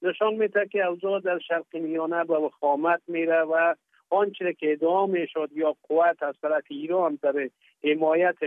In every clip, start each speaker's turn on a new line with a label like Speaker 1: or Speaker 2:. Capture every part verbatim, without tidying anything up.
Speaker 1: نشان میده که اوضاع در شرق میانه به وخامت میره و آنچه که ادعا میشد یا قوت از طرف ایران در حمایت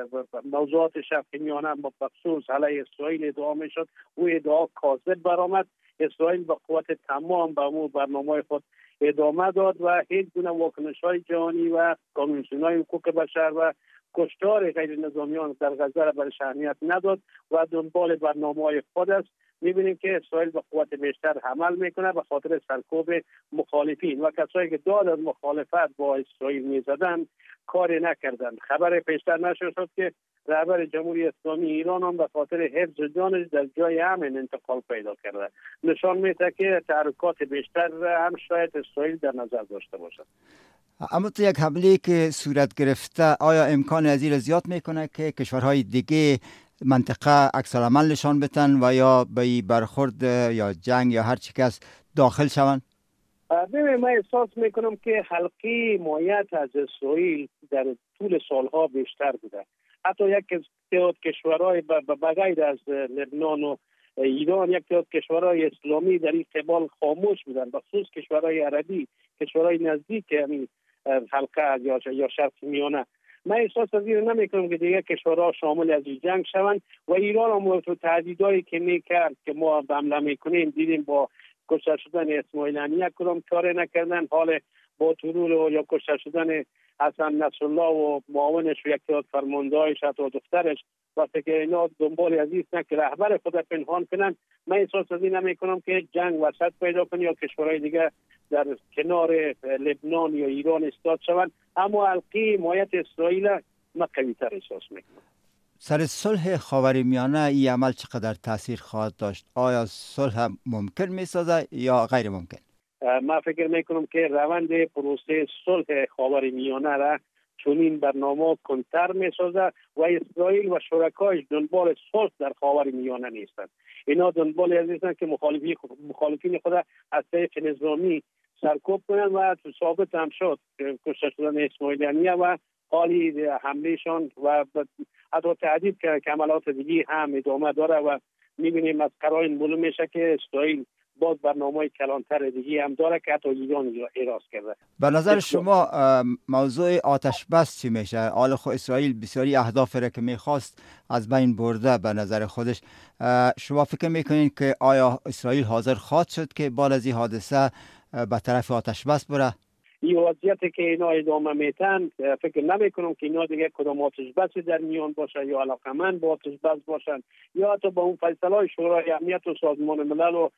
Speaker 1: موضوعات شرق میانه بخصوص علیه اسرائیل ادعا میشد، او ادعا کاذب برآمد. اسرائیل به قوت تمام به مو برنامه خود ادامه داد و هیچ گونه واکنش‌های جهانی و کمیسیون‌های حقوق بشر و کشتار غیر نظامیان در غزه را برش اهمیت نداد و دنبال برنامه‌های خود است. می‌بینیم که اسرائیل به قوت بیشتر عمل میکنه به خاطر سرکوب مخالفین و کسایی که داد از مخالفت با اسرائیل میزدن کاری نکردند. خبر پیشتر نشر شد که رهبر جمهوری اسلامی ایران هم به خاطر حفظ جانش در جای امن انتقال پیدا کرده. نشان میده که تحرکات بیشتر هم شاید اسرائیل در نظر داشته باشد.
Speaker 2: اما تو یک حمله که صورت گرفته آیا امکان از این زیاد میکنه که کشورهای دیگه منطقه عکس العمل نشان بدن و یا به برخورد یا جنگ یا هر چی که داخل شوند؟
Speaker 1: ببین، من احساس میکنم که حلقه حمایت از اسرائیل در طول سالها بیشتر بوده. حتی یک تعداد کشورهای بغیر از لبنان و ایران، یک تعداد کشورهای اسلامی در این قبال خاموش بودن، بخصوص کشورهای عربی، کشورهای نزدیک همین حلقه یا یا شرق میانه. من احساس از این نمیکنم که دیگه کشورها شامل از این جنگ شوند و ایران هم تو تهدیدایی که میکرد که ما حمله میکنیم دیدیم با کشته شدن اسماعیل هنیه کدام کار نکردن. حال با طلوع یا کشته شدن حسن نصرالله و معاونش و یک تعداد فرماندهایش و دخترش، وقتی که اینا دنبال از این که رهبر خود پنهان کنن، من احساس از این نمیکنم که جنگ وسط پیدا کنه یا کشورهای دیگه در کنار لبنان یا ایران استاد شوند. اما حلقه حمایت اسرائیل ما قوی‌تر احساس میکنم.
Speaker 2: سر صلح خاورمیانه این عمل چقدر تاثیر خواهد داشت؟ آیا صلح ممکن میسازه یا غیر ممکن؟
Speaker 1: من فکر میکنم که روند پروسه صلح خاورمیانه را چنین برنامه کنتر میسازه و اسرائیل و شرکایش دنبال صلح در خاورمیانه نیستند. اینا دنبال از نیستند که مخالفین مخالفین خود از طریق نظامی سرکوب کنند و ثابت هم شد کشته شدن اسماعیل هنیه و حالی حملهشان و حتی تهدید که عملات دیگه هم ادامه داره و میبینیم از قرائن معلوم میشه که اسرائیل باز برنامه کلانتر دیگه هم داره که حتی ایران اعراض کرده.
Speaker 2: به نظر شما موضوع آتش بس چی میشه؟ حال خود اسرائیل بسیاری اهداف را که میخواست از بین برده به نظر خودش. شما فکر میکنین که آیا اسرائیل حاضر خواهد شد که بعد از این حادثه به طرف آتش بس بره؟
Speaker 1: این وضعیتی که اینا ادامه میتن فکر نمی کنم که اینا دیگه کدام آتش بس در میان باشه یا علاقمند با آتش بس باشن یا حتی با اون فیصله های شورای امنیت و سازمان ملل و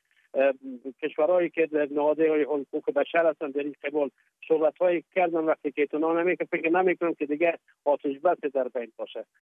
Speaker 1: کشورهایی که در نهادهای حقوق بشر هستن در این قبال صحبت های کردن وقتی که اطلاع نمی که فکر نمی کنم که دیگه آتش بس در بین باشه.